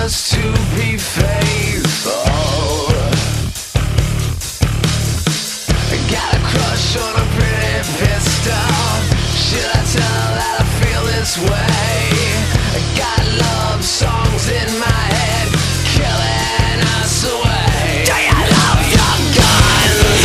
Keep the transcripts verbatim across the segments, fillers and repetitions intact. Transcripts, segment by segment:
just to be faithful. I got a crush on a pretty pistol. Should I tell her that I feel this way? I got love songs in my head, killing us away. Do you love your guns?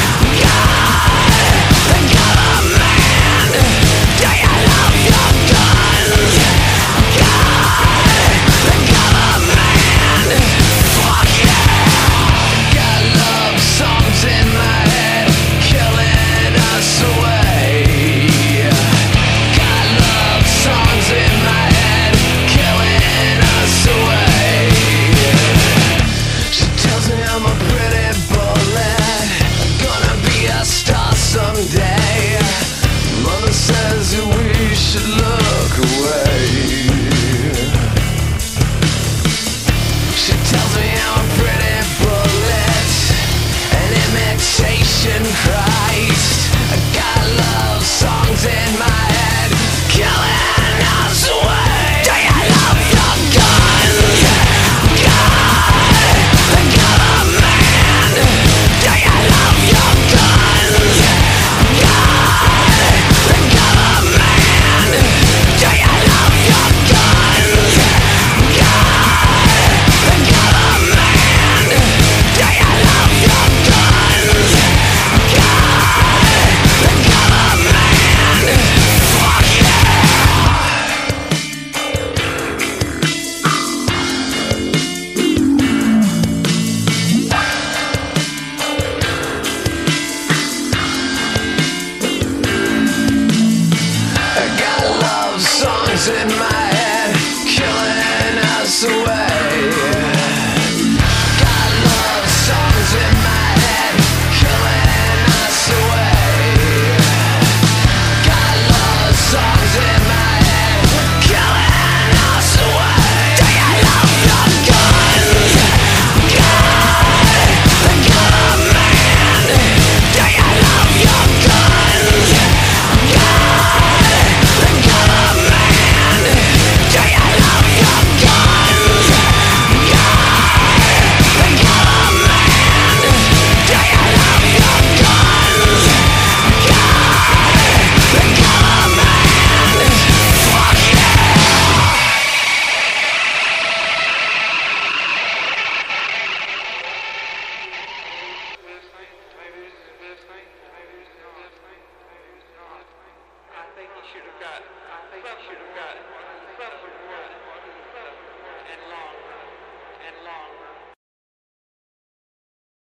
God, the government. Do you love your guns? God, the government. Fuck yeah. Got love songs in my head, killing us away. Got love songs in my head, killing us away. She tells me I'm a pretty bullet, I'm gonna be a star someday. Mother says that we should look away. She tells me I'm a pretty bullet, an imitation Christ. I got love songs in my head, killing us away. Do you love your guns? God, the government. Do you love your guns? God, the government. Do you love your guns? God, the government. Do you love your guns? God, the government. Fuck yeah. I got love songs in my head, killing us away. Got love songs in my head, killing us away. Got love songs in my head, killing us away. Do you love your guns? God, the government. Do you love your guns? God, the government. Do you love your guns? God, the government. Do you love your guns? God, the government. Fuck yeah. I think you should have got. I think you should have got something more.